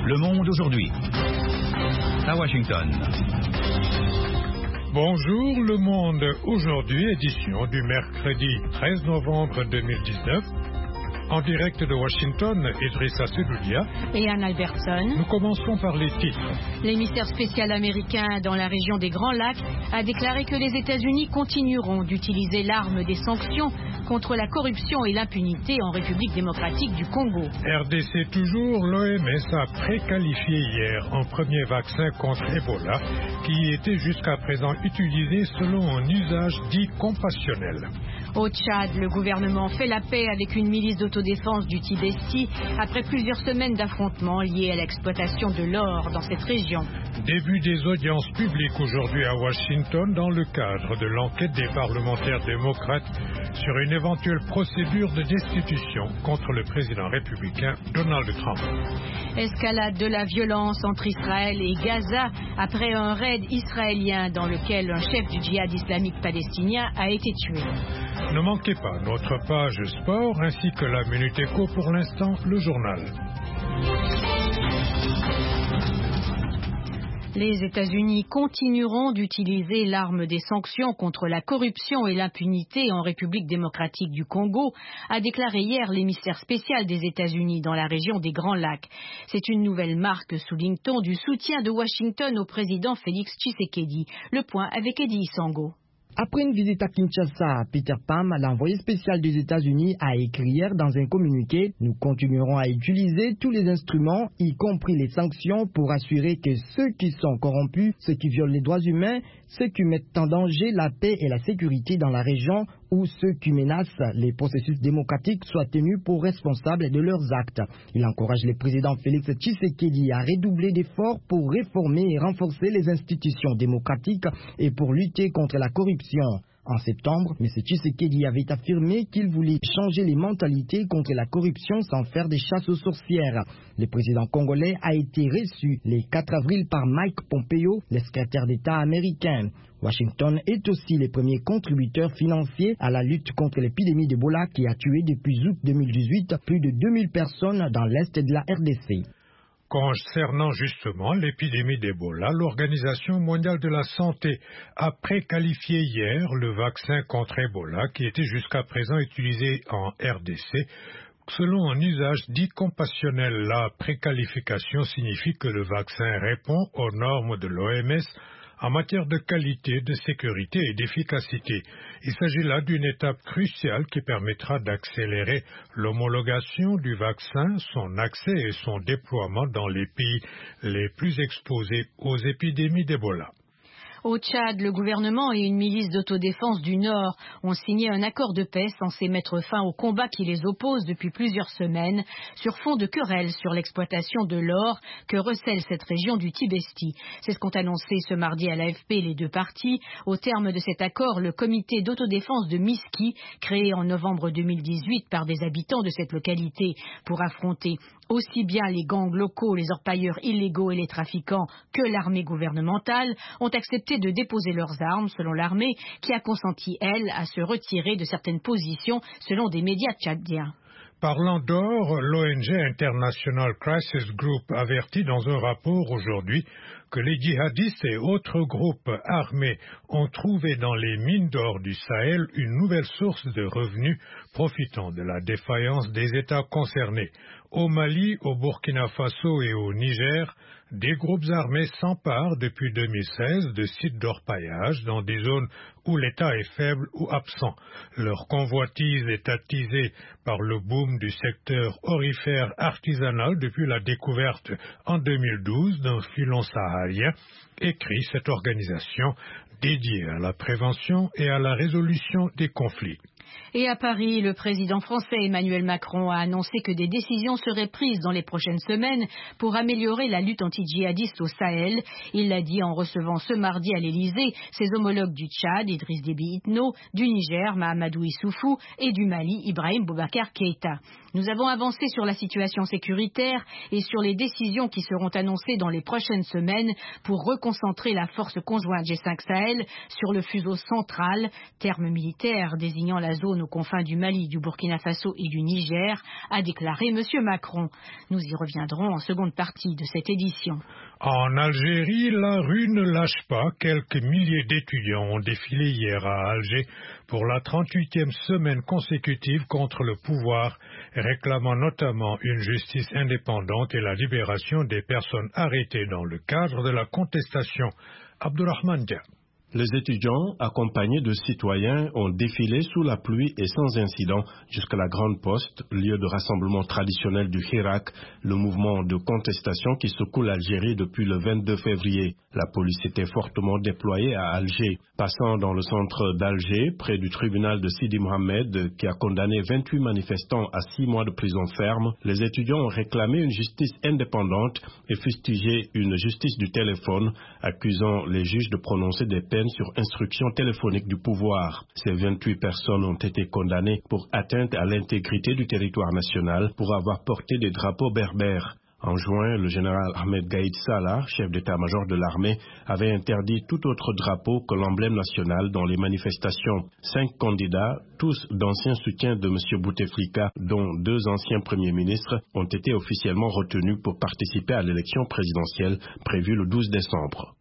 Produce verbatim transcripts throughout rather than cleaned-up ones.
Le Monde aujourd'hui. À Washington. Bonjour, Le Monde aujourd'hui, édition du mercredi treize novembre deux mille dix-neuf. En direct de Washington, Idrissa Sedoudia et Anne Albertson. Nous commençons par les titres. L'émissaire spécial américain dans la région des Grands Lacs a déclaré que les États-Unis continueront d'utiliser l'arme des sanctions contre la corruption et l'impunité en République démocratique du Congo. R D C toujours, l'O M S a préqualifié hier un premier vaccin contre Ebola qui était jusqu'à présent utilisé selon un usage dit compassionnel. Au Tchad, le gouvernement fait la paix avec une milice d'autodéfense du Tibesti après plusieurs semaines d'affrontements liés à l'exploitation de l'or dans cette région. Début des audiences publiques aujourd'hui à Washington dans le cadre de l'enquête des parlementaires démocrates sur une éventuelle procédure de destitution contre le président républicain Donald Trump. Escalade de la violence entre Israël et Gaza après un raid israélien dans lequel un chef du djihad islamique palestinien a été tué. Ne manquez pas notre page sport ainsi que la Minute Éco, pour l'instant le journal. Les États-Unis continueront d'utiliser l'arme des sanctions contre la corruption et l'impunité en République démocratique du Congo, a déclaré hier l'émissaire spécial des États-Unis dans la région des Grands Lacs. C'est une nouvelle marque, souligne-t-on, du soutien de Washington au président Félix Tshisekedi. Le point avec Eddie Isango. Après une visite à Kinshasa, Peter Pham, l'envoyé spécial des États-Unis, a écrit hier dans un communiqué « Nous continuerons à utiliser tous les instruments, y compris les sanctions, pour assurer que ceux qui sont corrompus, ceux qui violent les droits humains, ceux qui mettent en danger la paix et la sécurité dans la région ou ceux qui menacent les processus démocratiques soient tenus pour responsables de leurs actes. » Il encourage le président Félix Tshisekedi à redoubler d'efforts pour réformer et renforcer les institutions démocratiques et pour lutter contre la corruption. En septembre, M. Tshisekedi avait affirmé qu'il voulait changer les mentalités contre la corruption sans faire des chasses aux sorcières. Le président congolais a été reçu le quatre avril par Mike Pompeo, le secrétaire d'État américain. Washington est aussi le premier contributeur financier à la lutte contre l'épidémie d'Ebola qui a tué depuis août deux mille dix-huit plus de deux mille personnes dans l'est de la R D C. Concernant justement l'épidémie d'Ebola, l'Organisation mondiale de la santé a préqualifié hier le vaccin contre Ebola qui était jusqu'à présent utilisé en R D C selon un usage dit compassionnel. La préqualification signifie que le vaccin répond aux normes de l'O M S en matière de qualité, de sécurité et d'efficacité. Il s'agit là d'une étape cruciale qui permettra d'accélérer l'homologation du vaccin, son accès et son déploiement dans les pays les plus exposés aux épidémies d'Ebola. Au Tchad, le gouvernement et une milice d'autodéfense du Nord ont signé un accord de paix censé mettre fin aux combats qui les opposent depuis plusieurs semaines sur fond de querelles sur l'exploitation de l'or que recèle cette région du Tibesti. C'est ce qu'ont annoncé ce mardi à l'A F P les deux parties. Au terme de cet accord, le comité d'autodéfense de Miski, créé en novembre deux mille dix-huit par des habitants de cette localité pour affronter aussi bien les gangs locaux, les orpailleurs illégaux et les trafiquants que l'armée gouvernementale, ont accepté de déposer leurs armes, selon l'armée, qui a consenti, elle, à se retirer de certaines positions, selon des médias tchadiens. Parlant d'or, l'O N G International Crisis Group avertit dans un rapport aujourd'hui que les djihadistes et autres groupes armés ont trouvé dans les mines d'or du Sahel une nouvelle source de revenus profitant de la défaillance des États concernés. Au Mali, au Burkina Faso et au Niger, des groupes armés s'emparent depuis deux mille seize de sites d'orpaillage dans des zones où l'État est faible ou absent. Leur convoitise est attisée par le boom du secteur aurifère artisanal depuis la découverte en deux mille douze d'un filon saharien, écrit cette organisation dédiée à la prévention et à la résolution des conflits. Et à Paris, le président français Emmanuel Macron a annoncé que des décisions seraient prises dans les prochaines semaines pour améliorer la lutte anti-djihadiste au Sahel. Il l'a dit en recevant ce mardi à l'Élysée ses homologues du Tchad, Idriss Déby Itno, du Niger, Mahamadou Issoufou, et du Mali, Ibrahim Boubacar Keïta. Nous avons avancé sur la situation sécuritaire et sur les décisions qui seront annoncées dans les prochaines semaines pour reconcentrer la force conjointe G cinq Sahel sur le fuseau central, terme militaire désignant la zone zones aux confins du Mali, du Burkina Faso et du Niger, a déclaré M. Macron. Nous y reviendrons en seconde partie de cette édition. En Algérie, la rue ne lâche pas. Quelques milliers d'étudiants ont défilé hier à Alger pour la trente-huitième semaine consécutive contre le pouvoir, réclamant notamment une justice indépendante et la libération des personnes arrêtées dans le cadre de la contestation. Abdourahmane Dia. Les étudiants, accompagnés de citoyens, ont défilé sous la pluie et sans incident jusqu'à la Grande Poste, lieu de rassemblement traditionnel du Hirak, le mouvement de contestation qui secoue l'Algérie depuis le vingt-deux février. La police était fortement déployée à Alger. Passant dans le centre d'Alger, près du tribunal de Sidi Mohamed, qui a condamné vingt-huit manifestants à six mois de prison ferme, les étudiants ont réclamé une justice indépendante et fustigé une justice du téléphone, accusant les juges de prononcer des peines sur instruction téléphonique du pouvoir. Ces vingt-huit personnes ont été condamnées pour atteinte à l'intégrité du territoire national pour avoir porté des drapeaux berbères. En juin, le général Ahmed Gaïd Salah, chef d'état-major de l'armée, avait interdit tout autre drapeau que l'emblème national dans les manifestations. Cinq candidats, tous d'anciens soutiens de M. Bouteflika, dont deux anciens premiers ministres, ont été officiellement retenus pour participer à l'élection présidentielle prévue le douze décembre.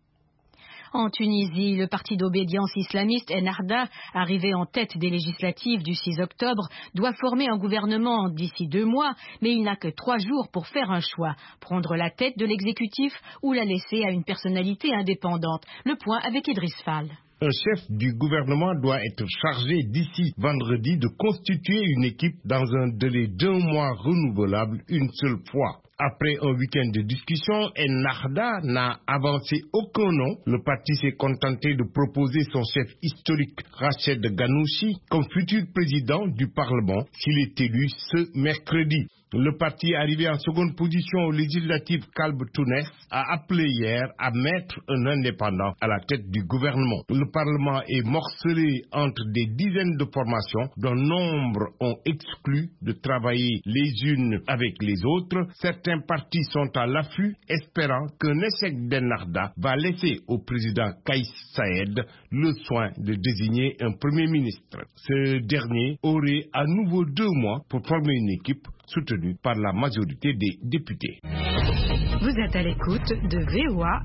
En Tunisie, le parti d'obédience islamiste Ennahda, arrivé en tête des législatives du six octobre, doit former un gouvernement d'ici deux mois, mais il n'a que trois jours pour faire un choix, prendre la tête de l'exécutif ou la laisser à une personnalité indépendante. Le point avec Idriss Fall. Un chef du gouvernement doit être chargé d'ici vendredi de constituer une équipe dans un délai d'un mois renouvelable une seule fois. Après un week-end de discussion, Ennahda n'a avancé aucun nom. Le parti s'est contenté de proposer son chef historique, Rached Ghannouchi, comme futur président du Parlement s'il est élu ce mercredi. Le parti arrivé en seconde position aux législatives Kalb Tounes a appelé hier à mettre un indépendant à la tête du gouvernement. Le Parlement est morcelé entre des dizaines de formations dont nombre ont exclu de travailler les unes avec les autres. Certains partis sont à l'affût, espérant qu'un échec d'Ennahda va laisser au président Kais Saïed le soin de désigner un premier ministre. Ce dernier aurait à nouveau deux mois pour former une équipe soutenue par la majorité des députés. Vous êtes à l'écoute de V O A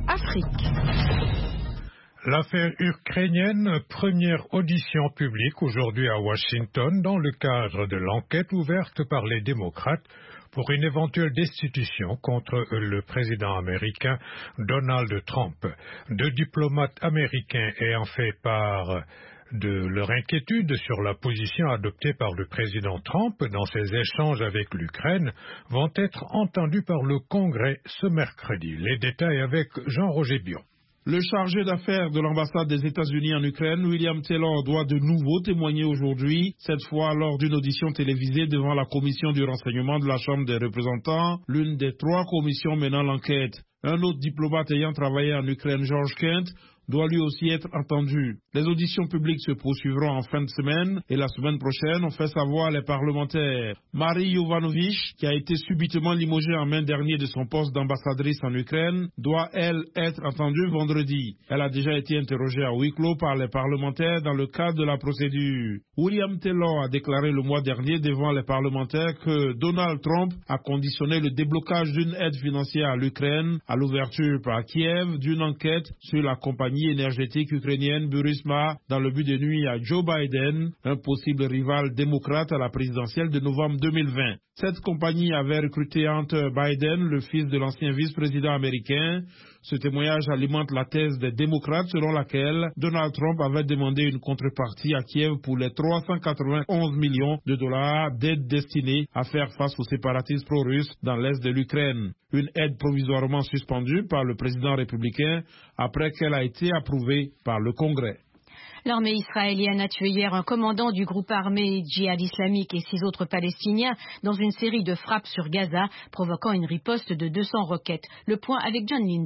Afrique. L'affaire ukrainienne, première audition publique aujourd'hui à Washington dans le cadre de l'enquête ouverte par les démocrates pour une éventuelle destitution contre le président américain Donald Trump. Deux diplomates américains ayant fait part de leur inquiétude sur la position adoptée par le président Trump dans ses échanges avec l'Ukraine vont être entendus par le Congrès ce mercredi. Les détails avec Jean-Roger Bion. Le chargé d'affaires de l'ambassade des États-Unis en Ukraine, William Taylor, doit de nouveau témoigner aujourd'hui, cette fois lors d'une audition télévisée devant la commission du renseignement de la Chambre des représentants, l'une des trois commissions menant l'enquête. Un autre diplomate ayant travaillé en Ukraine, George Kent, doit lui aussi être entendu. Les auditions publiques se poursuivront en fin de semaine et la semaine prochaine, ont fait savoir les parlementaires. Marie Yovanovitch, qui a été subitement limogée en mai dernier de son poste d'ambassadrice en Ukraine, doit, elle, être entendue vendredi. Elle a déjà été interrogée à huis clos par les parlementaires dans le cadre de la procédure. William Taylor a déclaré le mois dernier devant les parlementaires que Donald Trump a conditionné le déblocage d'une aide financière à l'Ukraine à l'ouverture par Kiev d'une enquête sur la compagnie énergétique ukrainienne Burisma dans le but de nuire à Joe Biden, un possible rival démocrate à la présidentielle de novembre deux mille vingt. Cette compagnie avait recruté Hunter Biden, le fils de l'ancien vice-président américain. Ce témoignage alimente la thèse des démocrates selon laquelle Donald Trump avait demandé une contrepartie à Kiev pour les trois cent quatre-vingt-onze millions de dollars d'aide destinée à faire face aux séparatistes pro-russes dans l'est de l'Ukraine. Une aide provisoirement suspendue par le président républicain après qu'elle a été approuvée par le Congrès. L'armée israélienne a tué hier un commandant du groupe armé djihad islamique et six autres Palestiniens dans une série de frappes sur Gaza, provoquant une riposte de deux cents roquettes. Le point avec John Lyndon.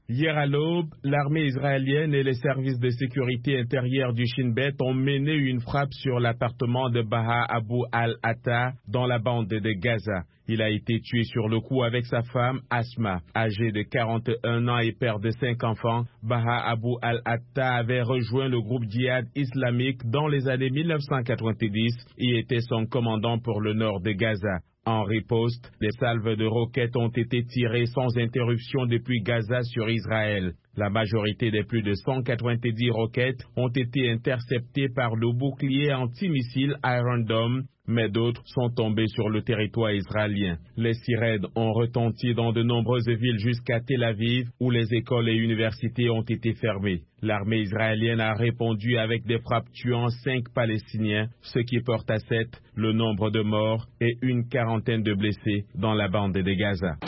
Hier à l'aube, l'armée israélienne et les services de sécurité intérieure du Shin Bet ont mené une frappe sur l'appartement de Baha Abu al-Atta dans la bande de Gaza. Il a été tué sur le coup avec sa femme Asma. Âgé de quarante et un ans et père de cinq enfants, Baha Abu al-Atta avait rejoint le groupe djihad islamique dans les années mille neuf cent quatre-vingt-dix et était son commandant pour le nord de Gaza. En riposte, des salves de roquettes ont été tirées sans interruption depuis Gaza sur Israël. La majorité des plus de cent quatre-vingt-dix roquettes ont été interceptées par le bouclier antimissile Iron Dome, mais d'autres sont tombées sur le territoire israélien. Les sirènes ont retenti dans de nombreuses villes jusqu'à Tel Aviv, où les écoles et universités ont été fermées. L'armée israélienne a répondu avec des frappes tuant cinq Palestiniens, ce qui porte à sept le nombre de morts et une quarantaine de blessés dans la bande de Gaza.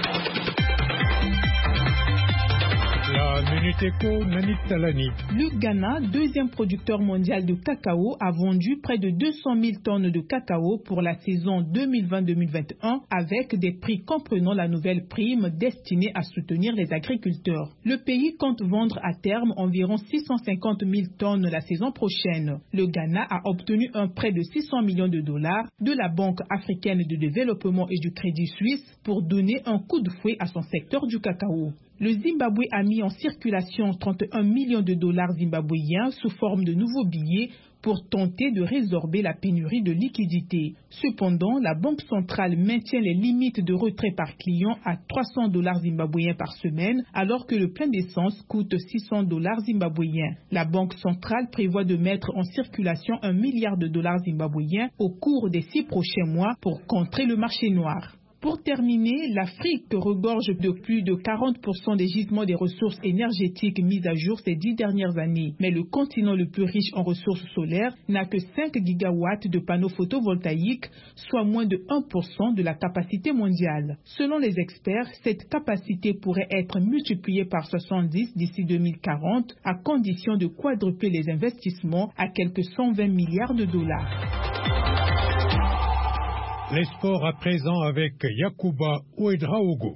La Minute Éco, Nanit Talani. Le Ghana, deuxième producteur mondial de cacao, a vendu près de deux cent mille tonnes de cacao pour la saison deux mille vingt deux mille vingt et un avec des prix comprenant la nouvelle prime destinée à soutenir les agriculteurs. Le pays compte vendre à terme environ six cent cinquante mille tonnes la saison prochaine. Le Ghana a obtenu un prêt de six cents millions de dollars de la Banque africaine de développement et du Crédit Suisse pour donner un coup de fouet à son secteur du cacao. Le Zimbabwe a mis en circulation trente et un millions de dollars zimbabwéens sous forme de nouveaux billets pour tenter de résorber la pénurie de liquidités. Cependant, la Banque centrale maintient les limites de retrait par client à trois cents dollars zimbabwéens par semaine, alors que le plein d'essence coûte six cents dollars zimbabwéens. La Banque centrale prévoit de mettre en circulation un milliard de dollars zimbabwéens au cours des six prochains mois pour contrer le marché noir. Pour terminer, l'Afrique regorge de plus de quarante pour cent des gisements des ressources énergétiques mises à jour ces dix dernières années. Mais le continent le plus riche en ressources solaires n'a que cinq gigawatts de panneaux photovoltaïques, soit moins de un pour cent de la capacité mondiale. Selon les experts, cette capacité pourrait être multipliée par soixante-dix d'ici deux mille quarante, à condition de quadrupler les investissements à quelques cent vingt milliards de dollars. Les sports à présent avec Yacouba Ouedraogo.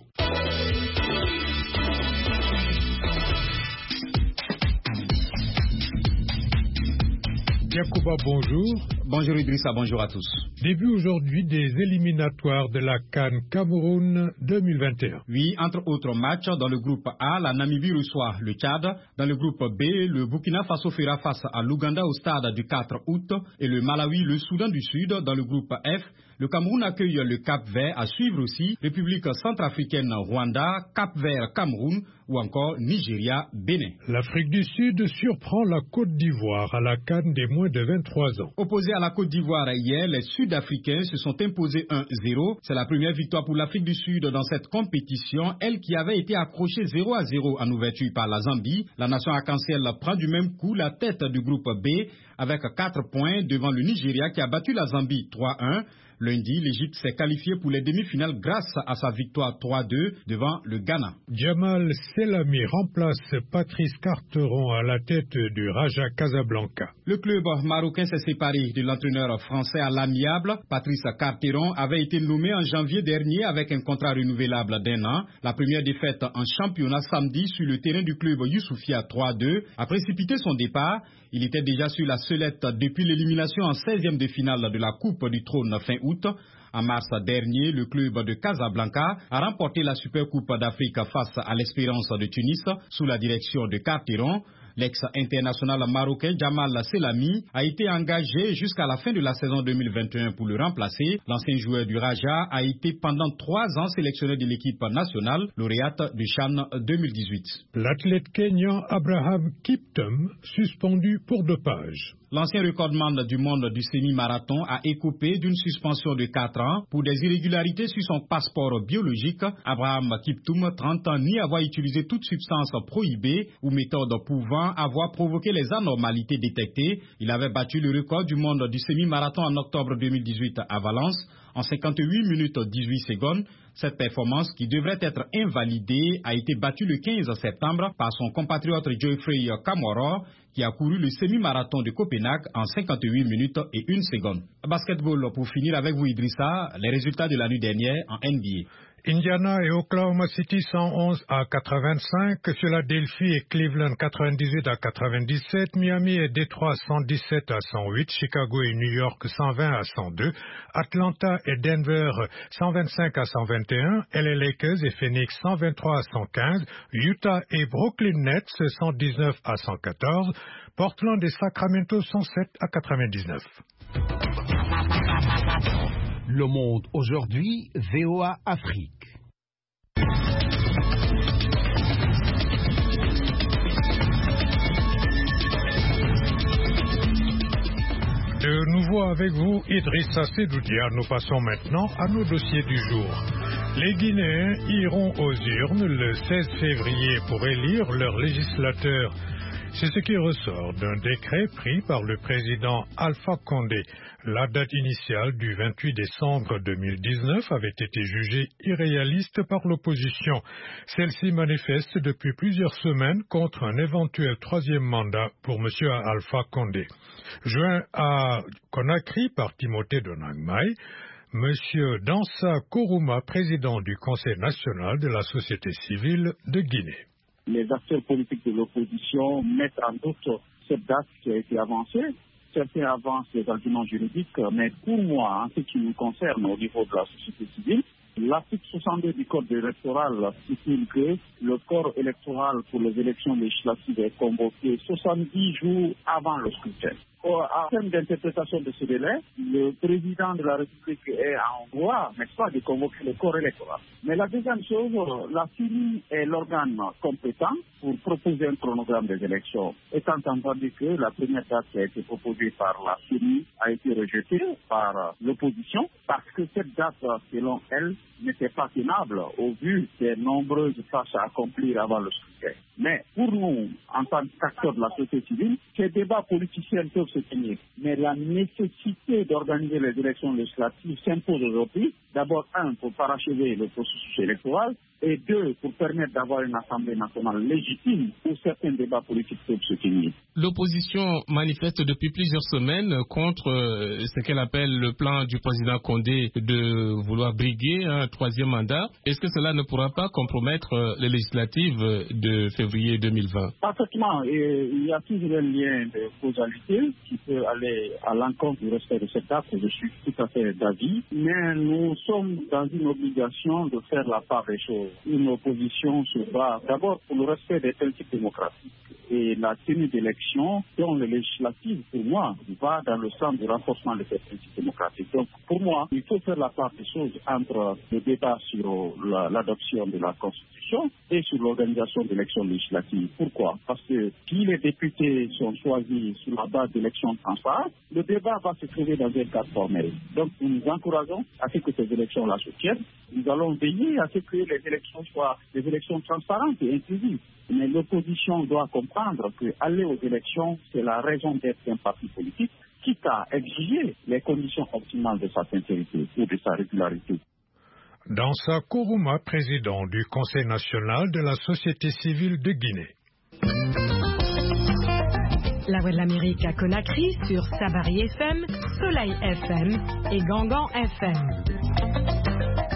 Yacouba, bonjour. Bonjour Idrissa, bonjour à tous. Début aujourd'hui des éliminatoires de la CAN Cameroun deux mille vingt et un. Oui, entre autres matchs, dans le groupe A, la Namibie reçoit le Tchad. Dans le groupe B, le Burkina Faso fera face à l'Ouganda au stade du quatre août et le Malawi, le Soudan du Sud. Dans le groupe F, le Cameroun accueille le Cap-Vert, à suivre aussi République centrafricaine Rwanda, Cap-Vert Cameroun ou encore Nigeria Bénin. L'Afrique du Sud surprend la Côte d'Ivoire à la CAN des moins de vingt-trois ans. Opposés à la Côte d'Ivoire hier, les Sud-Africains se sont imposés un zéro. C'est la première victoire pour l'Afrique du Sud dans cette compétition, elle qui avait été accrochée zéro à zéro en ouverture par la Zambie. La nation arc-en-ciel prend du même coup la tête du groupe B avec quatre points devant le Nigeria qui a battu la Zambie trois un. Lundi, l'Égypte s'est qualifiée pour les demi-finales grâce à sa victoire trois deux devant le Ghana. Jamal Selami remplace Patrice Carteron à la tête du Raja Casablanca. Le club marocain s'est séparé de l'entraîneur français à l'amiable. Patrice Carteron avait été nommé en janvier dernier avec un contrat renouvelable d'un an. La première défaite en championnat samedi sur le terrain du club Youssoufia trois deux a précipité son départ. Il était déjà sur la sellette depuis l'élimination en seizième de finale de la Coupe du Trône fin août. En mars dernier, le club de Casablanca a remporté la Supercoupe d'Afrique face à l'Espérance de Tunis sous la direction de Carteron. L'ex-international marocain Jamal Selami a été engagé jusqu'à la fin de la saison deux mille vingt et un pour le remplacer. L'ancien joueur du Raja a été pendant trois ans sélectionné de l'équipe nationale, lauréate du CHAN deux mille dix-huit. L'athlète kenyan Abraham Kiptum, suspendu pour dopage. L'ancien recordman du monde du semi-marathon a écopé d'une suspension de quatre ans pour des irrégularités sur son passeport biologique. Abraham Kiptum, trente ans, ni avoir utilisé toute substance prohibée ou méthode pouvant avoir provoqué les anormalités détectées. Il avait battu le record du monde du semi-marathon en octobre deux mille dix-huit à Valence en cinquante-huit minutes dix-huit secondes. Cette performance, qui devrait être invalidée, a été battue le quinze septembre par son compatriote Geoffrey Kamworor, qui a couru le semi-marathon de Copenhague en cinquante-huit minutes et une seconde. Basketball, pour finir avec vous Idrissa, les résultats de la nuit dernière en N B A. Indiana et Oklahoma City cent onze à quatre-vingt-cinq, Philadelphie et Cleveland quatre-vingt-dix-huit à quatre-vingt-dix-sept, Miami et Détroit cent dix-sept à cent huit, Chicago et New York cent vingt à cent deux, Atlanta et Denver cent vingt-cinq à cent vingt et un, L A Lakers et Phoenix cent vingt-trois à cent quinze, Utah et Brooklyn Nets cent dix-neuf à cent quatorze, Portland et Sacramento cent sept à quatre-vingt-dix-neuf. Le Monde aujourd'hui, V O A Afrique. De nouveau avec vous, Idrissa Sedoudia. Nous passons maintenant à nos dossiers du jour. Les Guinéens iront aux urnes le seize février pour élire leurs législateurs. C'est ce qui ressort d'un décret pris par le président Alpha Condé. La date initiale du vingt-huit décembre deux mille dix-neuf avait été jugée irréaliste par l'opposition. Celle-ci manifeste depuis plusieurs semaines contre un éventuel troisième mandat pour M. Alpha Condé. Joint à Conakry par Timothée Donangmai, M. Dansa Kourouma, président du Conseil national de la société civile de Guinée. Les acteurs politiques de l'opposition mettent en doute cette date qui a été avancée. Certains avancent des arguments juridiques, mais pour moi, en ce qui nous concerne au niveau de la société civile, l'article soixante-deux du Code électoral stipule que le corps électoral pour les élections législatives est convoqué soixante-dix jours avant le scrutin. En termes d'interprétation de ce délai, le président de la République est en droit, n'est-ce pas, de convoquer le corps électoral. Mais la deuxième chose, la C E N I est l'organe compétent pour proposer un chronogramme des élections. Étant entendu que la première date qui a été proposée par la C E N I a été rejetée par l'opposition parce que cette date, selon elle, n'était pas tenable au vu des nombreuses tâches à accomplir avant le scrutin. Mais pour nous, en tant qu'acteurs de la société civile, ces débats politiciens peuvent se tenir. Mais la nécessité d'organiser les élections législatives s'impose aujourd'hui. D'abord, un, pour parachever le processus électoral, et deux, pour permettre d'avoir une Assemblée nationale légitime où certains débats politiques peuvent se tenir. L'opposition manifeste depuis plusieurs semaines contre ce qu'elle appelle le plan du président Condé de vouloir briguer un troisième mandat. Est-ce que cela ne pourra pas compromettre les législatives de février deux mille vingt? Parfaitement. Et il y a toujours un lien de causalité qui peut aller à l'encontre du respect de cette date. Je suis tout à fait d'avis. Mais nous sommes dans une obligation de faire la part des choses. Une opposition se bat d'abord pour le respect des principes démocratiques. Et la tenue d'élections, dont les législatives, pour moi, va dans le sens du renforcement de ces principes démocratiques. Donc, pour moi, il faut faire la part des choses entre le débat sur la, l'adoption de la Constitution et sur l'organisation d'élections législatives. Pourquoi? Parce que si les députés sont choisis sur la base d'élections transparentes, le débat va se trouver dans un cadre formel. Donc, nous nous encourageons à ce que ces élections-là se tiennent. Nous allons veiller à ce que les élections soient des élections transparentes et inclusives. Mais l'opposition doit comprendre qu'aller aux élections, c'est la raison d'être d'un parti politique, quitte à exiger les conditions optimales de sa sincérité ou de sa régularité. Dansa Kourouma, président du Conseil national de la société civile de Guinée. La Voix de l'Amérique à Conakry sur Sabari F M, Soleil F M et Gangan F M.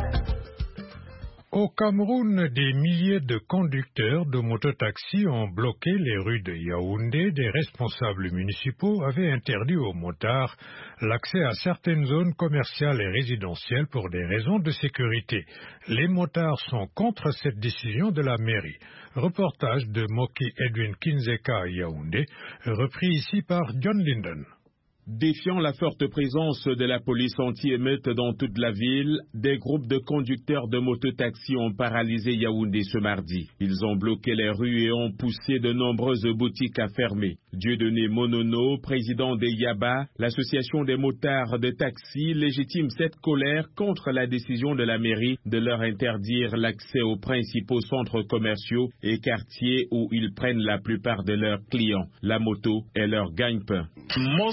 Au Cameroun, des milliers de conducteurs de mototaxis ont bloqué les rues de Yaoundé. Des responsables municipaux avaient interdit aux motards l'accès à certaines zones commerciales et résidentielles pour des raisons de sécurité. Les motards sont contre cette décision de la mairie. Reportage de Moki Edwin Kinzeka à Yaoundé, repris ici par John Linden. Défiant la forte présence de la police anti-émeute dans toute la ville, des groupes de conducteurs de mototaxis ont paralysé Yaoundé ce mardi. Ils ont bloqué les rues et ont poussé de nombreuses boutiques à fermer. Dieudonné Monono, président des Yaba, l'association des motards de taxi, légitime cette colère contre la décision de la mairie de leur interdire l'accès aux principaux centres commerciaux et quartiers où ils prennent la plupart de leurs clients. La moto est leur gagne-pain. Most of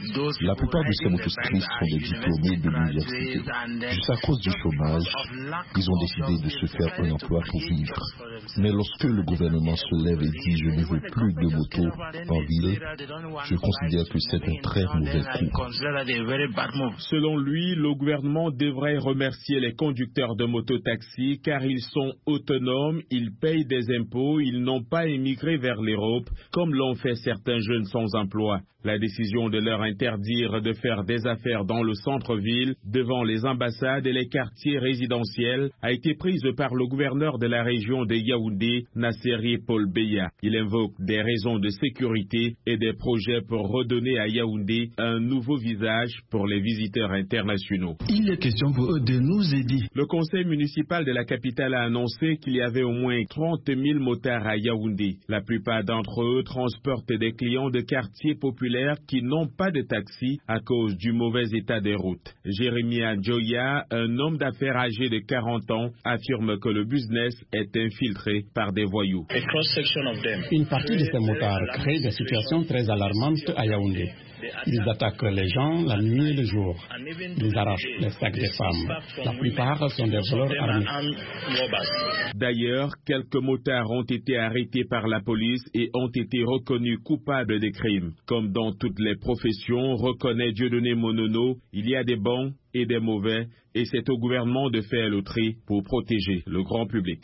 La plupart de ces motocyclistes sont des diplômés de l'université. Juste à cause du chômage, ils ont décidé de se faire un emploi pour vivre. Mais lorsque le gouvernement se lève et dit « je ne veux plus de motos en ville », je considère que c'est un très mauvais coup. Selon lui, le gouvernement devrait remercier les conducteurs de mototaxis car ils sont autonomes, ils payent des impôts, ils n'ont pas émigré vers l'Europe comme l'ont fait certains jeunes sans emploi. La décision de leur interdire de faire des affaires dans le centre-ville, devant les ambassades et les quartiers résidentiels, a été prise par le gouverneur de la région de Yaoundé, Nasseri Paul Beya. Il invoque des raisons de sécurité et des projets pour redonner à Yaoundé un nouveau visage pour les visiteurs internationaux. Il est question pour eux de nous aider. Le conseil municipal de la capitale a annoncé qu'il y avait au moins trente mille motards à Yaoundé. La plupart d'entre eux transportent des clients de quartiers populaires qui n'ont pas de taxi à cause du mauvais état des routes. Jérémia Joya, un homme d'affaires âgé de quarante ans, affirme que le business est infiltré par des voyous. Une partie de ces motards crée des situations très alarmantes à Yaoundé. Ils attaquent les gens la nuit et le jour. Ils arrachent les sacs des femmes. La plupart sont des voleurs armés. D'ailleurs, quelques motards ont été arrêtés par la police et ont été reconnus coupables des crimes. Comme dans toutes les professions, reconnaît Dieudonné Monono, il y a des bons et des mauvais, et c'est au gouvernement de faire le tri pour protéger le grand public.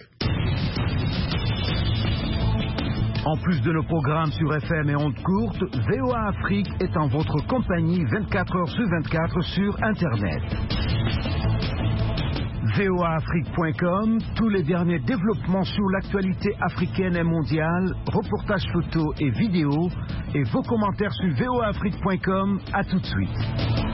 En plus de nos programmes sur F M et ondes courtes, V O A Afrique est en votre compagnie vingt-quatre heures sur vingt-quatre sur Internet. V O A Afrique point com, tous les derniers développements sur l'actualité africaine et mondiale, reportages photos et vidéos, et vos commentaires sur V O A Afrique point com. À tout de suite.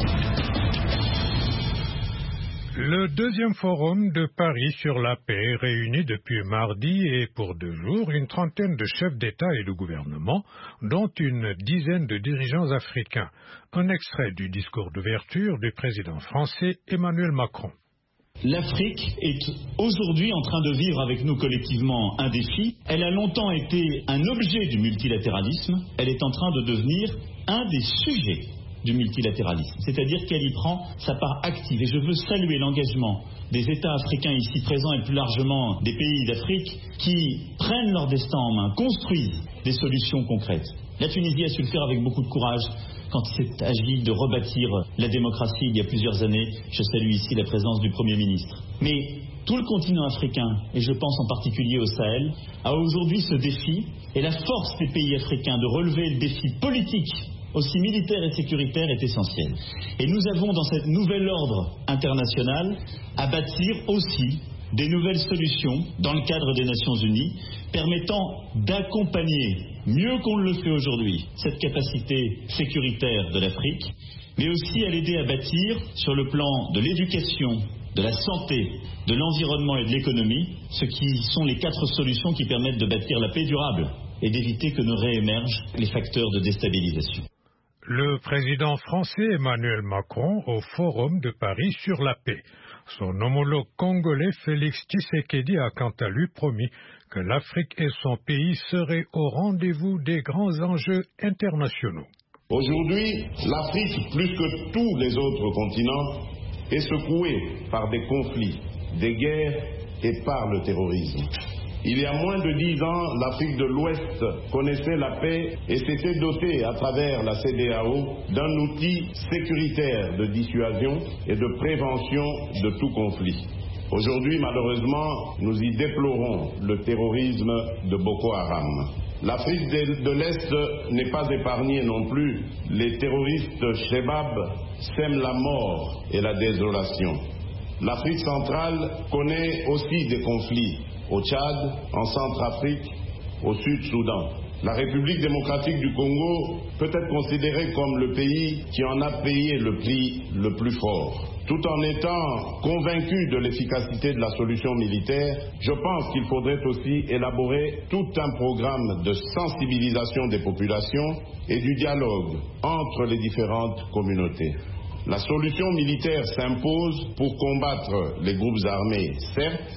Le deuxième forum de Paris sur la paix réunit depuis mardi et pour deux jours une trentaine de chefs d'État et de gouvernement, dont une dizaine de dirigeants africains. Un extrait du discours d'ouverture du président français Emmanuel Macron. L'Afrique est aujourd'hui en train de vivre avec nous collectivement un défi. Elle a longtemps été un objet du multilatéralisme. Elle est en train de devenir un des sujets du multilatéralisme, c'est-à-dire qu'elle y prend sa part active. Et je veux saluer l'engagement des États africains ici présents et plus largement des pays d'Afrique qui prennent leur destin en main, construisent des solutions concrètes. La Tunisie a su le faire avec beaucoup de courage quand il s'est agi de rebâtir la démocratie il y a plusieurs années. Je salue ici la présence du Premier ministre. Mais tout le continent africain, et je pense en particulier au Sahel, a aujourd'hui ce défi, et la force des pays africains de relever le défi politique aussi militaire et sécuritaire est essentiel. Et nous avons dans cet nouvel ordre international à bâtir aussi des nouvelles solutions dans le cadre des Nations Unies permettant d'accompagner, mieux qu'on ne le fait aujourd'hui, cette capacité sécuritaire de l'Afrique, mais aussi à l'aider à bâtir sur le plan de l'éducation, de la santé, de l'environnement et de l'économie, ce qui sont les quatre solutions qui permettent de bâtir la paix durable et d'éviter que ne réémergent les facteurs de déstabilisation. Le président français Emmanuel Macron au Forum de Paris sur la paix. Son homologue congolais Félix Tshisekedi a quant à lui promis que l'Afrique et son pays seraient au rendez-vous des grands enjeux internationaux. Aujourd'hui, l'Afrique, plus que tous les autres continents, est secouée par des conflits, des guerres et par le terrorisme. Il y a moins de dix ans, l'Afrique de l'Ouest connaissait la paix et s'était dotée à travers la C E D E A O d'un outil sécuritaire de dissuasion et de prévention de tout conflit. Aujourd'hui, malheureusement, nous y déplorons le terrorisme de Boko Haram. L'Afrique de l'Est n'est pas épargnée non plus. Les terroristes Shebab sèment la mort et la désolation. L'Afrique centrale connaît aussi des conflits. Au Tchad, en Centrafrique, au Sud-Soudan. La République démocratique du Congo peut être considérée comme le pays qui en a payé le prix le plus fort. Tout en étant convaincu de l'efficacité de la solution militaire, je pense qu'il faudrait aussi élaborer tout un programme de sensibilisation des populations et du dialogue entre les différentes communautés. La solution militaire s'impose pour combattre les groupes armés, certes,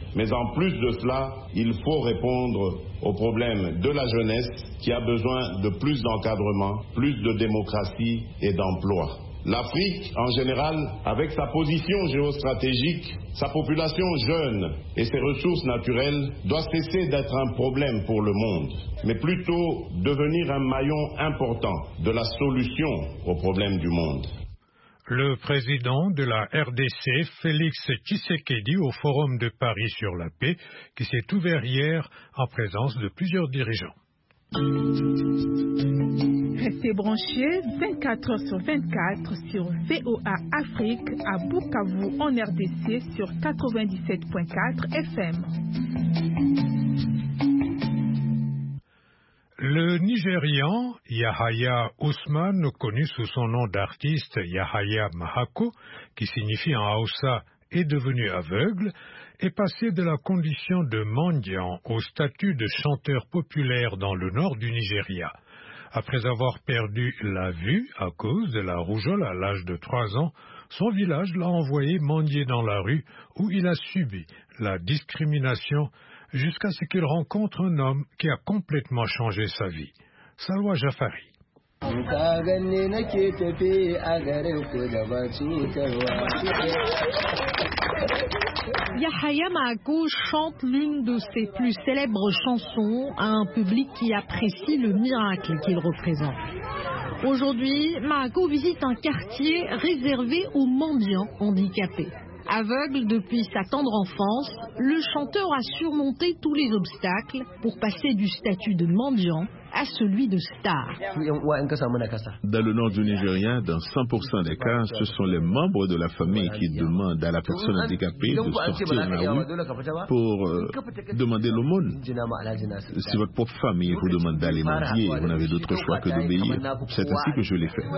Mais en plus de cela, il faut répondre au problème de la jeunesse qui a besoin de plus d'encadrement, plus de démocratie et d'emploi. L'Afrique, en général, avec sa position géostratégique, sa population jeune et ses ressources naturelles, doit cesser d'être un problème pour le monde, mais plutôt devenir un maillon important de la solution aux problèmes du monde. Le président de la R D C, Félix Tshisekedi, au Forum de Paris sur la paix, qui s'est ouvert hier en présence de plusieurs dirigeants. Restez branchés vingt-quatre heures sur vingt-quatre sur V O A Afrique à Bukavu en R D C sur quatre-vingt-dix-sept virgule quatre F M. Le Nigérian Yahaya Ousmane, connu sous son nom d'artiste Yahaya Mahako, qui signifie en Hausa est devenu aveugle, est passé de la condition de mendiant au statut de chanteur populaire dans le nord du Nigeria. Après avoir perdu la vue à cause de la rougeole à l'âge de trois ans, son village l'a envoyé mendier dans la rue où il a subi la discrimination jusqu'à ce qu'il rencontre un homme qui a complètement changé sa vie. Salwa Jafari. Yahaya Mahako chante l'une de ses plus célèbres chansons à un public qui apprécie le miracle qu'il représente. Aujourd'hui, Mahako visite un quartier réservé aux mendiants handicapés. Aveugle depuis sa tendre enfance, le chanteur a surmonté tous les obstacles pour passer du statut de mendiant à celui de star. Dans le nord du Nigeria, dans cent pour cent des cas, ce sont les membres de la famille qui demandent à la personne handicapée de sortir de la rue pour euh, demander l'aumône. Si votre propre famille vous demande d'aller mendier, vous n'avez d'autre choix que d'obéir. C'est ainsi que je l'ai fait.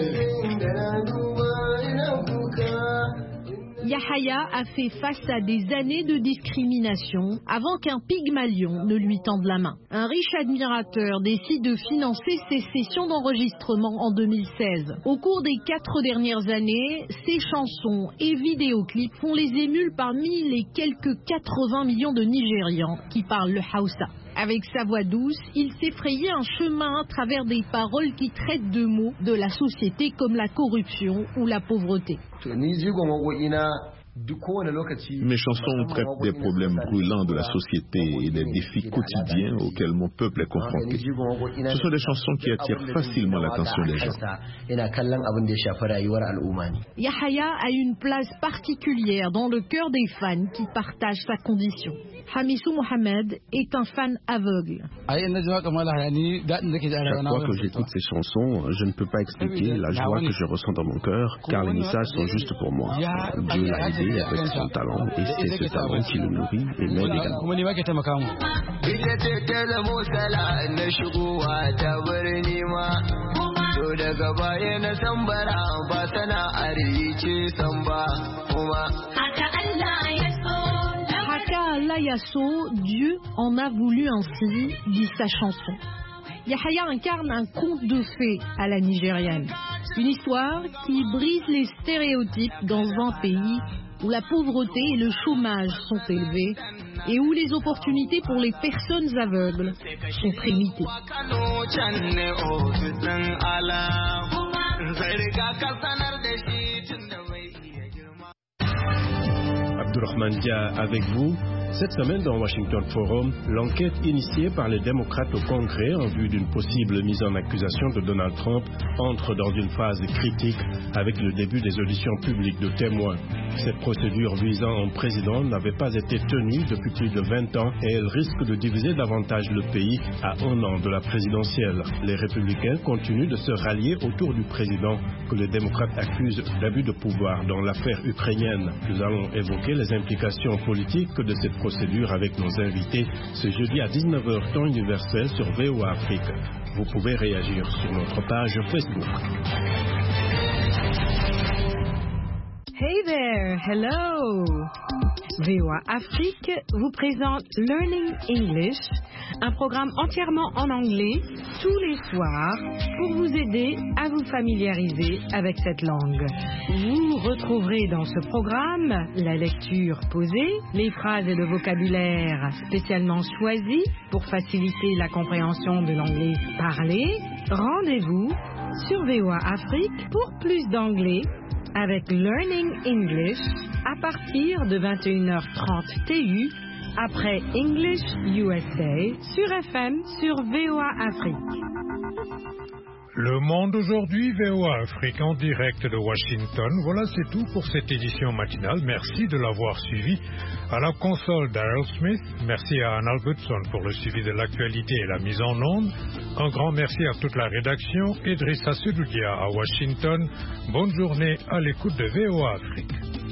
Yahaya a fait face à des années de discrimination avant qu'un Pygmalion ne lui tende la main. Un riche admirateur décide de financer ses sessions d'enregistrement en deux mille seize. Au cours des quatre dernières années, ses chansons et vidéoclips font les émules parmi les quelques quatre-vingts millions de Nigérians qui parlent le Hausa. Avec sa voix douce, il s'est frayé un chemin à travers des paroles qui traitent de mots de la société comme la corruption ou la pauvreté. Mes chansons traitent des problèmes brûlants de la société et des défis quotidiens auxquels mon peuple est confronté. Ce sont des chansons qui attirent facilement l'attention des gens. Yahaya a une place particulière dans le cœur des fans qui partagent sa condition. Hamissou Mohamed est un fan aveugle. Chaque fois que j'écoute ces chansons, je ne peux pas expliquer la joie que je ressens dans mon cœur, car les messages sont justes pour moi. Dieu l'a aidé avec son talent, et c'est ce talent qui le nourrit et m'aide également. Haka Allah Yasso, Dieu en a voulu ainsi, dit sa chanson. Yahaya incarne un conte de fées à la nigériane. Une histoire qui brise les stéréotypes dans un pays où la pauvreté et le chômage sont élevés et où les opportunités pour les personnes aveugles sont très limitées. Abdurrahman Dia avec vous. Cette semaine dans Washington Forum, l'enquête initiée par les démocrates au Congrès en vue d'une possible mise en accusation de Donald Trump entre dans une phase critique avec le début des auditions publiques de témoins. Cette procédure visant un président n'avait pas été tenue depuis plus de vingt ans et elle risque de diviser davantage le pays à un an de la présidentielle. Les républicains continuent de se rallier autour du président que les démocrates accusent d'abus de pouvoir dans l'affaire ukrainienne. Nous allons évoquer les implications politiques de cette procédure avec nos invités ce jeudi à dix-neuf heures temps universel sur V O A Afrique. Vous pouvez réagir sur notre page Facebook. Hey there, hello. V O A Afrique vous présente Learning English, un programme entièrement en anglais tous les soirs pour vous aider à vous familiariser avec cette langue. Vous retrouverez dans ce programme la lecture posée, les phrases et le vocabulaire spécialement choisis pour faciliter la compréhension de l'anglais parlé. Rendez-vous sur V O A Afrique pour plus d'anglais avec Learning English à partir de vingt et une heures trente T U après English U S A sur F M sur V O A Afrique. Le Monde aujourd'hui, V O A Afrique en direct de Washington. Voilà, c'est tout pour cette édition matinale. Merci de l'avoir suivi. À la console, Daryl Smith. Merci à Anne Albertson pour le suivi de l'actualité et la mise en onde. Un grand merci à toute la rédaction. Idrissa Sedoudia à Washington. Bonne journée à l'écoute de V O A Afrique.